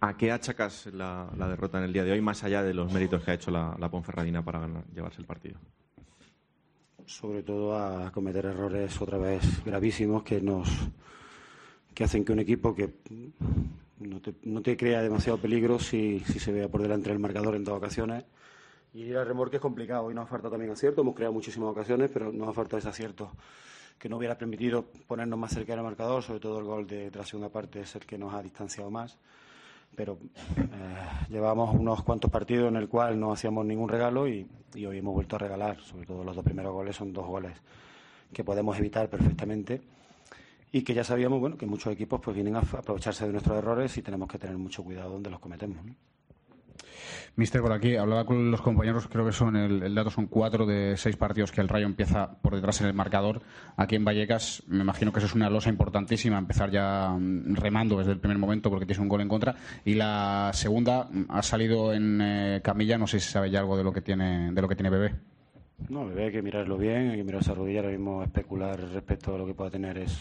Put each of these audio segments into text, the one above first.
¿A qué achacas la derrota en el día de hoy, más allá de los méritos que ha hecho la Ponferradina para llevarse el partido? Sobre todo a cometer errores otra vez gravísimos que hacen que un equipo que no te crea demasiado peligro si se vea por delante del marcador en todas ocasiones. Y ir al remolque es complicado. Hoy nos ha faltado también acierto. Hemos creado muchísimas ocasiones, pero nos ha faltado ese acierto que no hubiera permitido ponernos más cerca del marcador. Sobre todo el gol de la segunda parte es el que nos ha distanciado más. Pero llevamos unos cuantos partidos en el cual no hacíamos ningún regalo y hoy hemos vuelto a regalar. Sobre todo los dos primeros goles son dos goles que podemos evitar perfectamente y que ya sabíamos, bueno, que muchos equipos pues vienen a aprovecharse de nuestros errores y tenemos que tener mucho cuidado donde los cometemos, ¿no? Mister, por aquí hablaba con los compañeros, creo que son el dato son 4 de 6 partidos que el Rayo empieza por detrás en el marcador. Aquí en Vallecas me imagino que eso es una losa importantísima, empezar ya remando desde el primer momento porque tienes un gol en contra. Y la segunda ha salido en camilla, no sé si sabe ya algo de lo que tiene Bebé. No, Bebé hay que mirarlo bien, hay que mirar esa rodilla. Ahora mismo especular respecto a lo que pueda tener es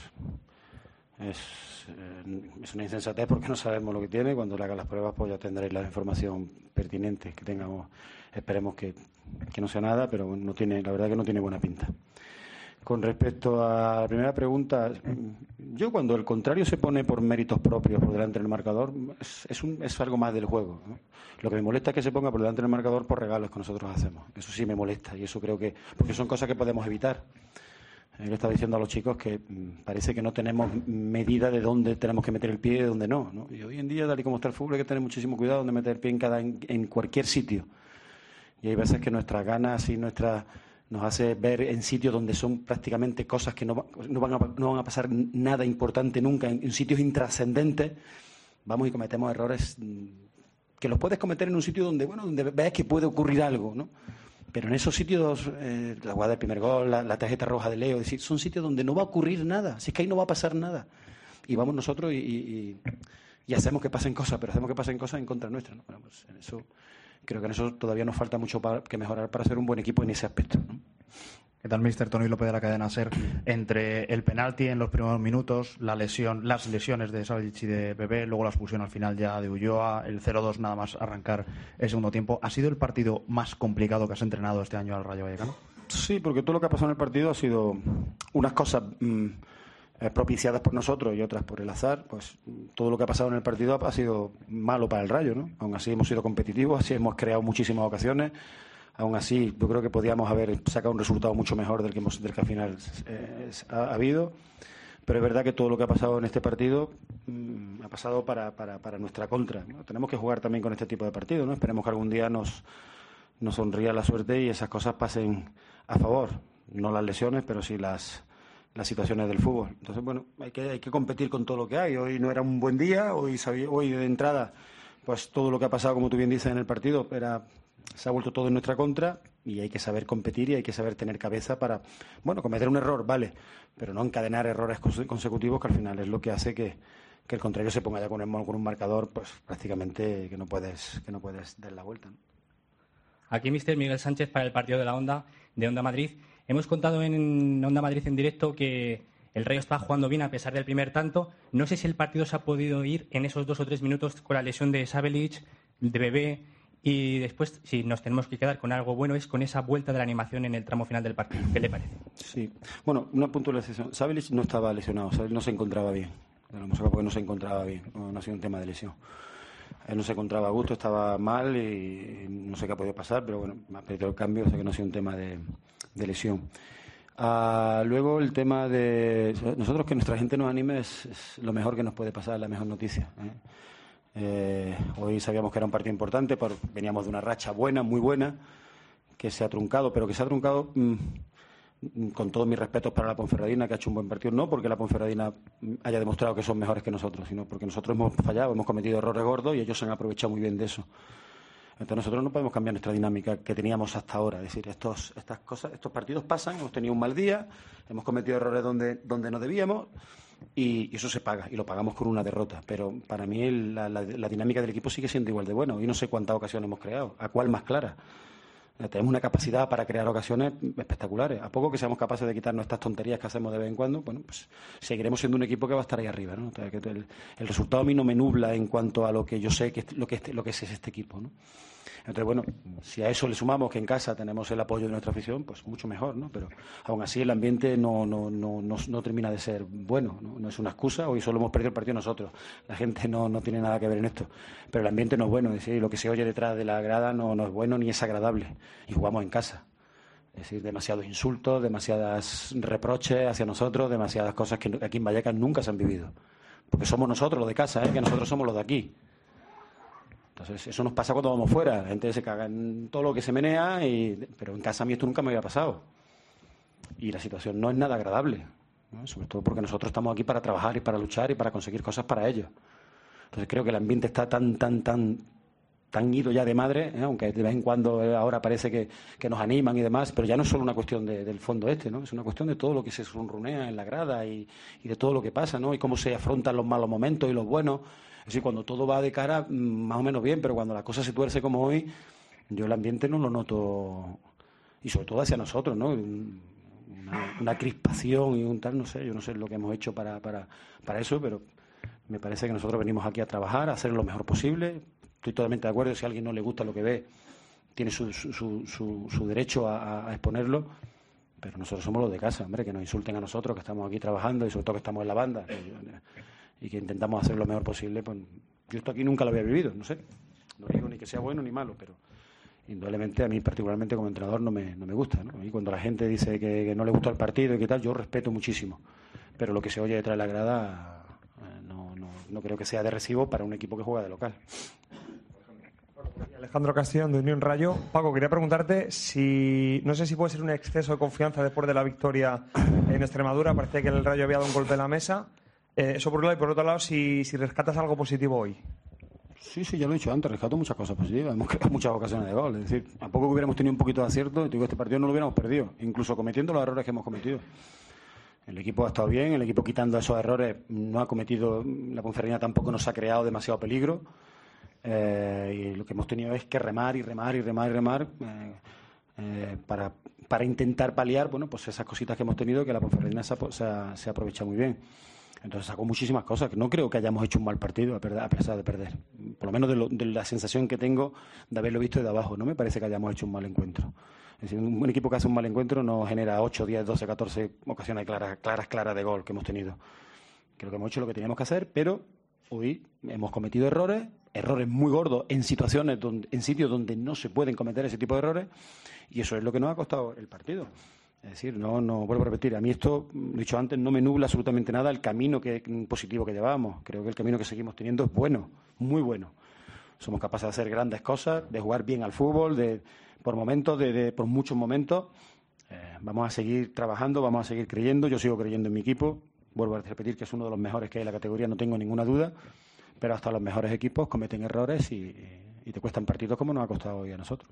una insensatez porque no sabemos lo que tiene. Cuando le haga las pruebas pues ya tendréis la información pertinente que tengamos. Esperemos que no sea nada, pero la verdad que no tiene buena pinta. Con respecto a la primera pregunta, yo cuando el contrario se pone por méritos propios por delante del marcador es algo más del juego, ¿no? Lo que me molesta es que se ponga por delante del marcador por regalos que nosotros hacemos. Eso sí me molesta y eso creo que porque son cosas que podemos evitar. Le estaba diciendo a los chicos que parece que no tenemos medida de dónde tenemos que meter el pie y de dónde no. Y hoy en día, tal y como está el fútbol, hay que tener muchísimo cuidado donde meter el pie en cualquier sitio. Y hay veces que nuestras ganas y nos hace ver en sitios donde son prácticamente cosas que no van a pasar nada importante nunca, en sitios intrascendentes, vamos y cometemos errores que los puedes cometer en un sitio donde ves que puede ocurrir algo, ¿no? Pero en esos sitios, la jugada del primer gol, la tarjeta roja de Leo, es decir, son sitios donde no va a ocurrir nada, si es que ahí no va a pasar nada. Y vamos nosotros y hacemos que pasen cosas, pero hacemos que pasen cosas en contra nuestra, ¿no? Bueno, pues creo que en eso todavía nos falta mucho que mejorar para ser un buen equipo en ese aspecto, ¿no? ¿Qué tal, mister? Tony López de la cadena SER. Entre el penalti en los primeros minutos, las lesiones de Savic y de Bebé, luego la expulsión al final ya de Ulloa, el 0-2 nada más arrancar el segundo tiempo, ¿ha sido el partido más complicado que has entrenado este año al Rayo Vallecano? Sí, porque todo lo que ha pasado en el partido ha sido unas cosas propiciadas por nosotros y otras por el azar. Pues todo lo que ha pasado en el partido ha sido malo para el Rayo, ¿no? Aún así hemos sido competitivos, así hemos creado muchísimas ocasiones. Aún así, yo creo que podíamos haber sacado un resultado mucho mejor del que al final ha habido. Pero es verdad que todo lo que ha pasado en este partido ha pasado para nuestra contra, ¿no? Tenemos que jugar también con este tipo de partidos, ¿no? Esperemos que algún día nos sonría la suerte y esas cosas pasen a favor. No las lesiones, pero sí las situaciones del fútbol. Entonces, bueno, hay que competir con todo lo que hay. Hoy no era un buen día, hoy de entrada, pues todo lo que ha pasado, como tú bien dices, en el partido se ha vuelto todo en nuestra contra y hay que saber competir y hay que saber tener cabeza para, cometer un error, vale, pero no encadenar errores consecutivos que al final es lo que hace que el contrario se ponga ya con un marcador pues prácticamente que no puedes dar la vuelta, ¿no? Aquí mister Miguel Sánchez para el partido de Onda Madrid. Hemos contado en Onda Madrid en directo que el Rayo está jugando bien a pesar del primer tanto. No sé si el partido se ha podido ir en esos 2 o 3 minutos con la lesión de Savic, de Bebé. Y después, si nos tenemos que quedar con algo bueno, es con esa vuelta de la animación en el tramo final del partido. ¿Qué le parece? Sí. Bueno, una puntualización. Savic no estaba lesionado, Savic no se encontraba bien. Lo hemos sacado porque no se encontraba bien, no ha sido un tema de lesión. Él no se encontraba a gusto, estaba mal y no sé qué ha podido pasar, pero bueno, me ha pedido el cambio, o sea que no ha sido un tema de lesión. Luego el tema de nosotros que nuestra gente nos anime es lo mejor que nos puede pasar, la mejor noticia, ¿eh? Hoy sabíamos que era un partido importante, veníamos de una racha buena, muy buena, que se ha truncado, pero que se ha truncado con todos mis respetos para la Ponferradina, que ha hecho un buen partido, no porque la Ponferradina haya demostrado que son mejores que nosotros, sino porque nosotros hemos fallado, hemos cometido errores gordos y ellos se han aprovechado muy bien de eso. Entonces nosotros no podemos cambiar nuestra dinámica que teníamos hasta ahora. Es decir, estos partidos pasan, hemos tenido un mal día, hemos cometido errores donde no debíamos y eso se paga, y lo pagamos con una derrota. Pero para mí la dinámica del equipo sigue siendo igual de buena. Hoy no sé cuántas ocasiones hemos creado, a cuál más clara. Tenemos una capacidad para crear ocasiones espectaculares. A poco que seamos capaces de quitarnos estas tonterías que hacemos de vez en cuando, bueno, pues seguiremos siendo un equipo que va a estar ahí arriba, ¿no? O sea, que el resultado a mí no me nubla en cuanto a lo que yo sé que lo que es este equipo, ¿no? Entonces, bueno, si a eso le sumamos que en casa tenemos el apoyo de nuestra afición, pues mucho mejor, ¿no? Pero aún así el ambiente no termina de ser bueno, ¿no? No es una excusa. Hoy solo hemos perdido el partido nosotros. La gente no tiene nada que ver en esto. Pero el ambiente no es bueno. Es decir, lo que se oye detrás de la grada no es bueno ni es agradable. Y jugamos en casa. Es decir, demasiados insultos, demasiadas reproches hacia nosotros, demasiadas cosas que aquí en Vallecas nunca se han vivido. Porque somos nosotros los de casa, que nosotros somos los de aquí. Entonces, eso nos pasa cuando vamos fuera. La gente se caga en todo lo que se menea, pero en casa a mí esto nunca me había pasado. Y la situación no es nada agradable, ¿no? Sobre todo porque nosotros estamos aquí para trabajar y para luchar y para conseguir cosas para ellos. Entonces, creo que el ambiente está tan ido ya de madre, aunque de vez en cuando ahora parece que nos animan y demás, pero ya no es solo una cuestión del fondo ¿no? Es una cuestión de todo lo que se runea en la grada y de todo lo que pasa, ¿no? Y cómo se afrontan los malos momentos y los buenos. Es decir, cuando todo va de cara, más o menos bien, pero cuando la cosa se tuerce como hoy, yo el ambiente no lo noto, y sobre todo hacia nosotros, ¿no? Una crispación y un tal, no sé, yo no sé lo que hemos hecho para eso, pero me parece que nosotros venimos aquí a trabajar, a hacer lo mejor posible. Estoy totalmente de acuerdo, si a alguien no le gusta lo que ve, tiene su derecho a exponerlo, pero nosotros somos los de casa, hombre, que nos insulten a nosotros, que estamos aquí trabajando y sobre todo que estamos en la banda y que intentamos hacer lo mejor posible. Pues yo esto aquí nunca lo había vivido, no sé, no digo ni que sea bueno ni malo, pero indudablemente a mí particularmente como entrenador no me gusta, ¿no? Y cuando la gente dice que no le gustó el partido y que tal, yo respeto muchísimo, pero lo que se oye detrás de la grada no creo que sea de recibo para un equipo que juega de local. Alejandro Castellón, de Unión Rayo. Paco, quería preguntarte si, no sé si puede ser un exceso de confianza después de la victoria en Extremadura. Parecía que el Rayo había dado un golpe en la mesa. Eso por un lado, y por otro lado, si rescatas algo positivo hoy. Sí, ya lo he dicho antes, rescato muchas cosas positivas. Hemos creado muchas ocasiones de gol. Es decir, a poco que hubiéramos tenido un poquito de acierto, digo, este partido no lo hubiéramos perdido, incluso cometiendo los errores que hemos cometido. El equipo ha estado bien, el equipo quitando esos errores no ha cometido, la Ponferradina tampoco nos ha creado demasiado peligro. Y lo que hemos tenido es que remar para intentar paliar, bueno, pues esas cositas que hemos tenido, que la Ponferradina se ha aprovechado muy bien. Entonces sacó muchísimas cosas, que no creo que hayamos hecho un mal partido a pesar de perder. Por lo menos de la sensación que tengo de haberlo visto de abajo, no me parece que hayamos hecho un mal encuentro. Es decir, un buen equipo que hace un mal encuentro no genera 8, 10, 12, 14 ocasiones claras de gol que hemos tenido. Creo que hemos hecho lo que teníamos que hacer, pero hoy hemos cometido errores muy gordos en sitios donde no se pueden cometer ese tipo de errores, y eso es lo que nos ha costado el partido. Es decir, no vuelvo a repetir, a mí esto, lo he dicho antes, no me nubla absolutamente nada el camino positivo que llevamos. Creo que el camino que seguimos teniendo es bueno, muy bueno. Somos capaces de hacer grandes cosas, de jugar bien al fútbol, por muchos momentos. Vamos a seguir trabajando, vamos a seguir creyendo. Yo sigo creyendo en mi equipo. Vuelvo a repetir que es uno de los mejores que hay en la categoría, no tengo ninguna duda. Pero hasta los mejores equipos cometen errores y te cuestan partidos como nos ha costado hoy a nosotros.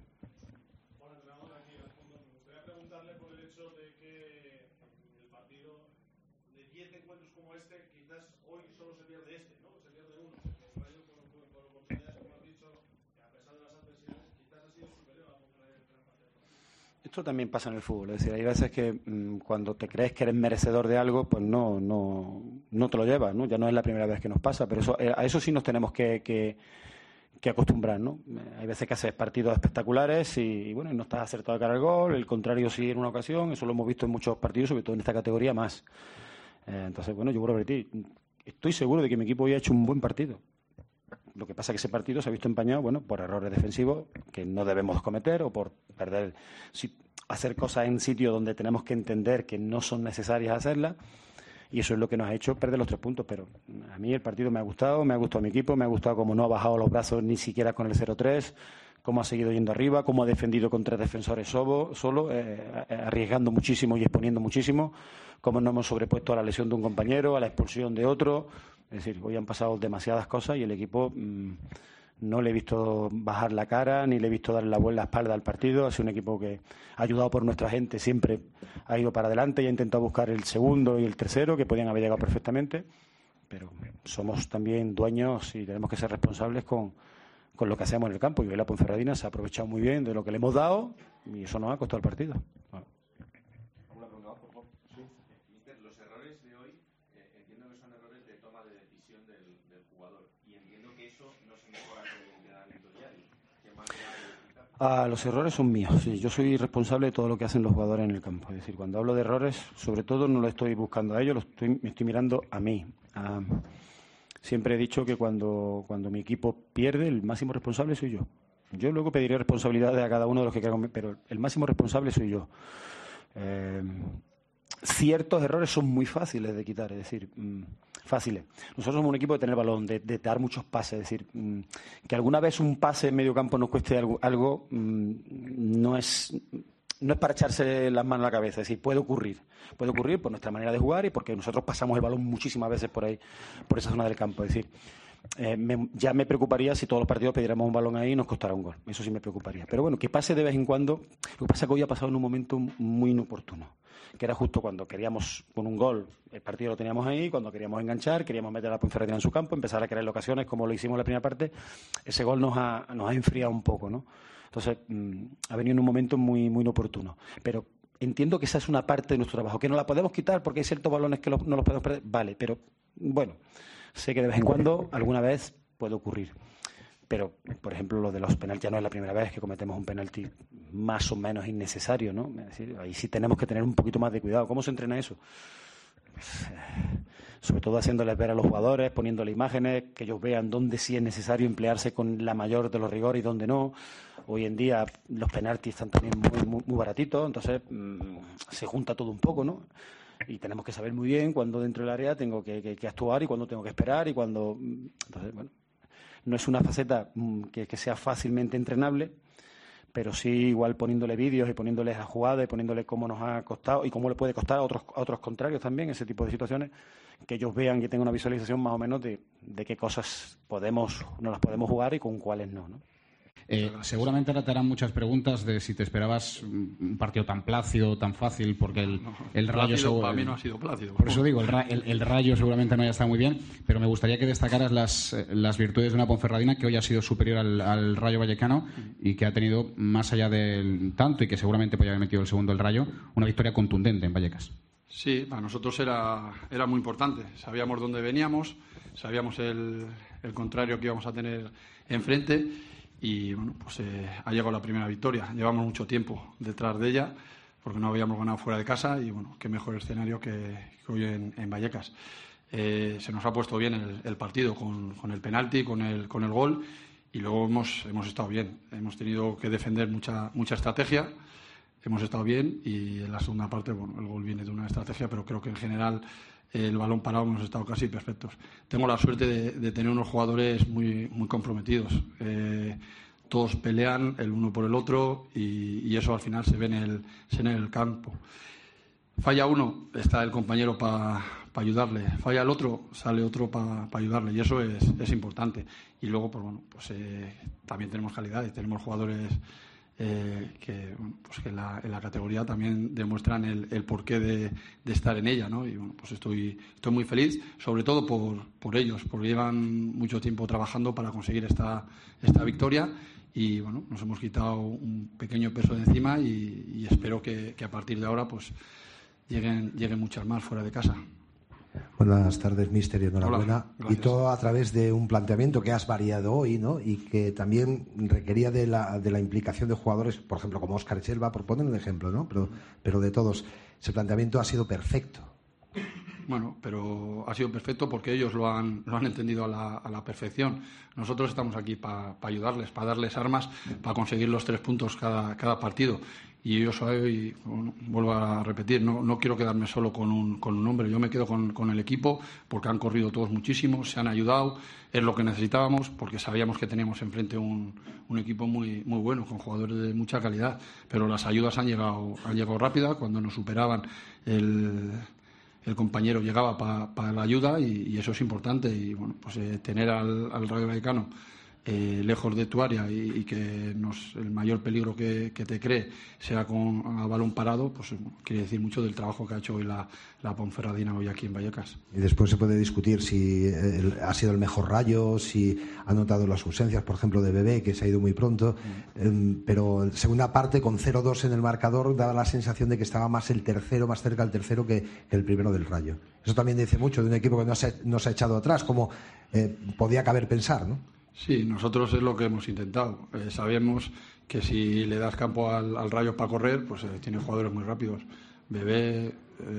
Esto también pasa en el fútbol, es decir, hay veces que cuando te crees que eres merecedor de algo, pues no te lo llevas, ¿no? Ya no es la primera vez que nos pasa, pero a eso sí nos tenemos que acostumbrar, ¿no? Hay veces que haces partidos espectaculares y bueno, no estás acertado de cara al gol, el contrario sí en una ocasión, eso lo hemos visto en muchos partidos, sobre todo en esta categoría más. Entonces, bueno, yo vuelvo a repetir, estoy seguro de que mi equipo hoy ha hecho un buen partido. Lo que pasa es que ese partido se ha visto empañado, bueno, por errores defensivos que no debemos cometer o por hacer cosas en sitios donde tenemos que entender que no son necesarias hacerlas, y eso es lo que nos ha hecho perder los 3 puntos. Pero a mí el partido me ha gustado a mi equipo, me ha gustado cómo no ha bajado los brazos ni siquiera con el 0-3, cómo ha seguido yendo arriba, cómo ha defendido con 3 defensores solo, arriesgando muchísimo y exponiendo muchísimo, cómo no hemos sobrepuesto a la lesión de un compañero, a la expulsión de otro. Es decir, hoy han pasado demasiadas cosas y el equipo no le he visto bajar la cara, ni le he visto dar la espalda al partido. Ha sido un equipo que, ayudado por nuestra gente, siempre ha ido para adelante y ha intentado buscar el segundo y el tercero, que podían haber llegado perfectamente. Pero somos también dueños y tenemos que ser responsables con con lo que hacemos en el campo. Y hoy la Ponferradina se ha aprovechado muy bien de lo que le hemos dado y eso nos ha costado el partido. Bueno. Los errores de hoy, entiendo que son errores de toma de decisión del jugador. Y entiendo que eso no se mejora con el entrenamiento diario. Los errores son míos. Sí, yo soy responsable de todo lo que hacen los jugadores en el campo. Es decir, cuando hablo de errores, sobre todo no lo estoy buscando a ellos, me estoy mirando a mí. Siempre he dicho que cuando mi equipo pierde, el máximo responsable soy yo. Yo luego pediré responsabilidades a cada uno de los que quieran, pero el máximo responsable soy yo. Ciertos errores son muy fáciles de quitar, es decir, fáciles. Nosotros somos un equipo de tener balón, de dar muchos pases, es decir, que alguna vez un pase en medio campo nos cueste algo no es para echarse las manos a la cabeza, es decir, puede ocurrir por nuestra manera de jugar y porque nosotros pasamos el balón muchísimas veces por ahí, por esa zona del campo, es decir, ya me preocuparía si todos los partidos pidiéramos un balón ahí y nos costara un gol, eso sí me preocuparía, pero bueno, que pase de vez en cuando. Lo que pasa es que hoy ha pasado en un momento muy inoportuno, que era justo cuando queríamos con un gol, el partido lo teníamos ahí, cuando queríamos enganchar, queríamos meter a la Ponferradina en su campo, empezar a crear ocasiones como lo hicimos en la primera parte, ese gol nos ha enfriado un poco, ¿no? Entonces, ha venido en un momento muy inoportuno. Pero entiendo que esa es una parte de nuestro trabajo, que no la podemos quitar porque hay ciertos balones que no los podemos perder. Vale, pero bueno, sé que de vez en cuando, alguna vez, puede ocurrir. Pero, por ejemplo, lo de los penaltis ya no es la primera vez que cometemos un penalti más o menos innecesario, ¿no? Es decir, ahí sí tenemos que tener un poquito más de cuidado. ¿Cómo se entrena eso? Sobre todo haciéndoles ver a los jugadores, poniéndoles imágenes, que ellos vean dónde sí es necesario emplearse con la mayor de los rigores y dónde no. Hoy en día los penaltis están también muy baratitos, entonces se junta todo un poco, ¿no? Y tenemos que saber muy bien cuándo dentro del área tengo que actuar y cuándo tengo que esperar y cuándo. Entonces, bueno, no es una faceta que sea fácilmente entrenable, pero sí igual poniéndole vídeos y poniéndoles a jugadas y poniéndole cómo nos ha costado y cómo le puede costar a otros contrarios también, ese tipo de situaciones, que ellos vean, que tengan una visualización más o menos de qué cosas no las podemos jugar y con cuáles no, ¿no? Seguramente ahora te harán muchas preguntas de si te esperabas un partido tan plácido, tan fácil, porque el Rayo... para mí no ha sido plácido. Por eso digo, el Rayo seguramente no haya estado muy bien, pero me gustaría que destacaras las virtudes de una Ponferradina que hoy ha sido superior al Rayo Vallecano y que ha tenido, más allá del tanto y que seguramente podía haber metido el segundo el Rayo, una victoria contundente en Vallecas. Sí, para nosotros era muy importante. Sabíamos dónde veníamos, sabíamos el contrario que íbamos a tener enfrente. Y bueno, pues ha llegado la primera victoria. Llevamos mucho tiempo detrás de ella porque no habíamos ganado fuera de casa y bueno, qué mejor escenario que hoy en Vallecas. Se nos ha puesto bien el partido con el penalti, con el gol y luego hemos estado bien. Hemos tenido que defender mucha estrategia, hemos estado bien y en la segunda parte, bueno, el gol viene de una estrategia, pero creo que en general el balón parado hemos estado casi perfectos. Tengo la suerte de tener unos jugadores muy comprometidos. Todos pelean el uno por el otro y eso al final se ve en el campo. Falla uno, está el compañero para ayudarle. Falla el otro, sale otro para ayudarle y eso es importante. Y luego, pues bueno, pues también tenemos calidad y tenemos jugadores que en la categoría también demuestran el porqué de estar en ella, ¿no? Y bueno, pues estoy muy feliz, sobre todo por ellos, porque llevan mucho tiempo trabajando para conseguir esta victoria y bueno, nos hemos quitado un pequeño peso de encima y espero que a partir de ahora pues lleguen muchas más fuera de casa. Buenas tardes, míster, y enhorabuena. Hola, y todo a través de un planteamiento que has variado hoy, ¿no? Y que también requería de la implicación de jugadores, por ejemplo, como Óscar Chelva, por poner un ejemplo, ¿no? Pero de todos. Ese planteamiento ha sido perfecto. Bueno, pero ha sido perfecto porque ellos lo han entendido a la perfección. Nosotros estamos aquí para ayudarles, para darles armas, para conseguir los 3 puntos cada partido. Y yo soy, bueno, vuelvo a repetir, no quiero quedarme solo con un hombre. Yo me quedo con el equipo porque han corrido todos muchísimo, se han ayudado, es lo que necesitábamos porque sabíamos que teníamos enfrente un equipo muy bueno, con jugadores de mucha calidad. Pero las ayudas han llegado rápidas, cuando nos superaban el compañero llegaba para la ayuda y eso es importante. Y bueno, pues tener al Rayo Vallecano lejos de tu área y que el mayor peligro que te cree sea a balón parado, pues quiere decir mucho del trabajo que ha hecho hoy la Ponferradina hoy aquí en Vallecas. Y después se puede discutir si ha sido el mejor Rayo, si ha notado las ausencias, por ejemplo, de Bebé, que se ha ido muy pronto, pero en segunda parte, con 0-2 en el marcador, daba la sensación de que estaba más cerca el tercero que el primero del Rayo. Eso también dice mucho de un equipo que no se ha echado atrás, como podía caber pensar, ¿no? Sí, nosotros es lo que hemos intentado. Sabemos que si le das campo al Rayo para correr, pues tiene jugadores muy rápidos. Bebé,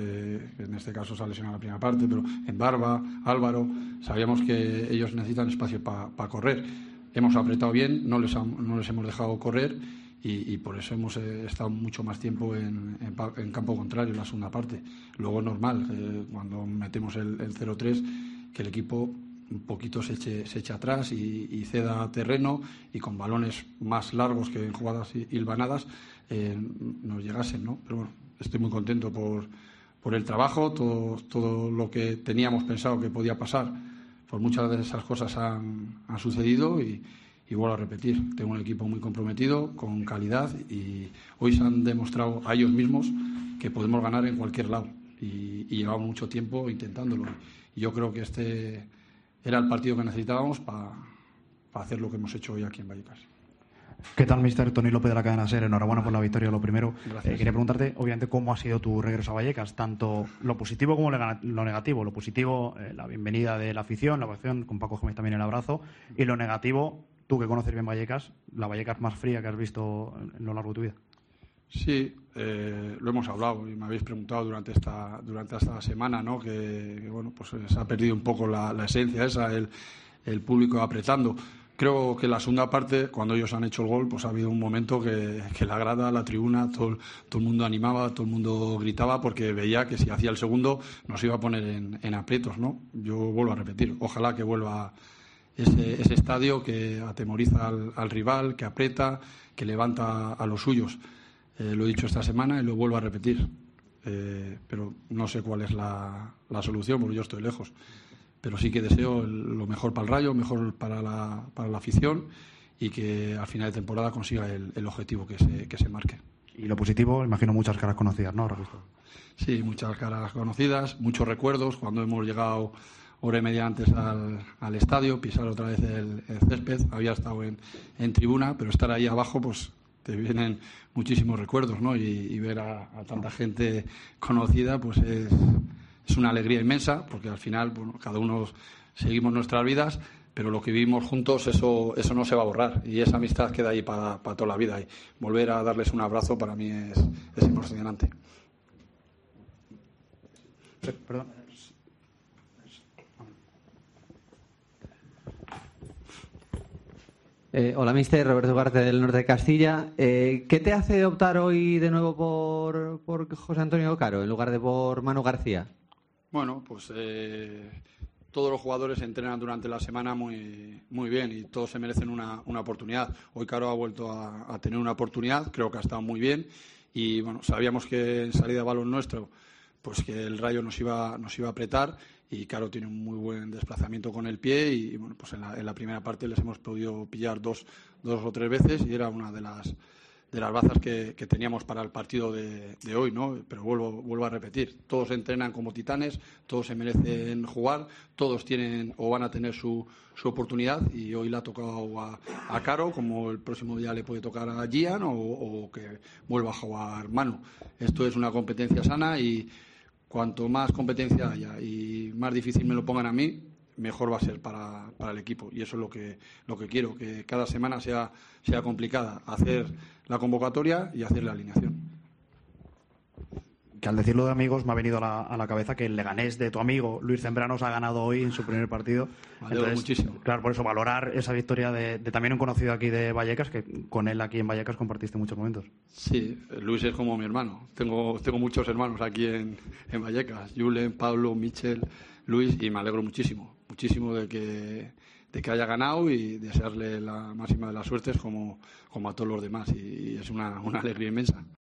en este caso se ha lesionado la primera parte, pero en Barba, Álvaro, sabíamos que ellos necesitan espacio para correr. Hemos apretado bien, no les hemos dejado correr y por eso hemos estado mucho más tiempo en campo contrario en la segunda parte. Luego es normal, cuando metemos el 0-3, que el equipo un poquito se eche atrás y ceda terreno y con balones más largos que en jugadas hilvanadas nos llegasen, ¿no? Pero bueno, estoy muy contento por el trabajo, todo lo que teníamos pensado que podía pasar, pues muchas de esas cosas han sucedido y vuelvo a repetir, tengo un equipo muy comprometido, con calidad y hoy se han demostrado a ellos mismos que podemos ganar en cualquier lado y llevamos mucho tiempo intentándolo y yo creo que este era el partido que necesitábamos para hacer lo que hemos hecho hoy aquí en Vallecas. ¿Qué tal, mister? Tony López de la cadena SER. Enhorabuena por la victoria, lo primero. Quería preguntarte, obviamente, cómo ha sido tu regreso a Vallecas, tanto lo positivo como lo negativo. Lo positivo, la bienvenida de la afición, con Paco Gómez también el abrazo, y lo negativo, tú que conoces bien Vallecas, la Vallecas más fría que has visto en lo largo de tu vida. Sí, lo hemos hablado y me habéis preguntado durante esta semana, ¿no? Que bueno, pues se ha perdido un poco la esencia esa, el público apretando. Creo que en la segunda parte, cuando ellos han hecho el gol, pues ha habido un momento que la grada, la tribuna, todo el mundo animaba, todo el mundo gritaba porque veía que si hacía el segundo nos iba a poner en aprietos, ¿no? Yo vuelvo a repetir, ojalá que vuelva ese estadio que atemoriza al rival, que aprieta, que levanta a los suyos. Lo he dicho esta semana y lo vuelvo a repetir, pero no sé cuál es la solución porque yo estoy lejos, pero sí que deseo lo mejor para el Rayo, mejor para la afición y que al final de temporada consiga el objetivo que se marque. Y lo positivo, imagino muchas caras conocidas, ¿no? Sí, muchas caras conocidas, muchos recuerdos cuando hemos llegado hora y media antes al estadio, pisar otra vez el césped, había estado en tribuna, pero estar ahí abajo pues te vienen muchísimos recuerdos, ¿no? Y ver a tanta gente conocida, pues es una alegría inmensa, porque al final, bueno, cada uno seguimos nuestras vidas, pero lo que vivimos juntos, eso no se va a borrar. Y esa amistad queda ahí para toda la vida. Y volver a darles un abrazo para mí es emocionante. Perdón. Hola, mister. Roberto Ugarte, del Norte de Castilla. ¿Qué te hace optar hoy de nuevo por José Antonio Caro en lugar de por Manu García? Bueno, pues todos los jugadores entrenan durante la semana muy bien y todos se merecen una oportunidad. Hoy Caro ha vuelto a tener una oportunidad, creo que ha estado muy bien y bueno, sabíamos que en salida de balón nuestro, pues que el Rayo nos iba a apretar y Caro tiene un muy buen desplazamiento con el pie y bueno, pues en la primera parte les hemos podido pillar dos o tres veces y era una de las bazas que teníamos para el partido de hoy, ¿no? Pero vuelvo a repetir, todos entrenan como titanes, todos se merecen jugar, todos tienen o van a tener su oportunidad y hoy le ha tocado a Caro, como el próximo día le puede tocar a Gian o que vuelva a jugar Manu. Esto es una competencia sana y cuanto más competencia haya y más difícil me lo pongan a mí, mejor va a ser para el equipo y eso es lo que quiero, que cada semana sea complicada, hacer la convocatoria y hacer la alineación. Que al decirlo de amigos me ha venido a la cabeza que el Leganés de tu amigo Luis Zembranos ha ganado hoy en su primer partido. Me alegro muchísimo. Claro, por eso valorar esa victoria de también un conocido aquí de Vallecas, que con él aquí en Vallecas compartiste muchos momentos. Sí, Luis es como mi hermano. Tengo muchos hermanos aquí en Vallecas, Julen, Pablo, Michel, Luis, y me alegro muchísimo de que haya ganado y desearle la máxima de las suertes como a todos los demás y es una alegría inmensa.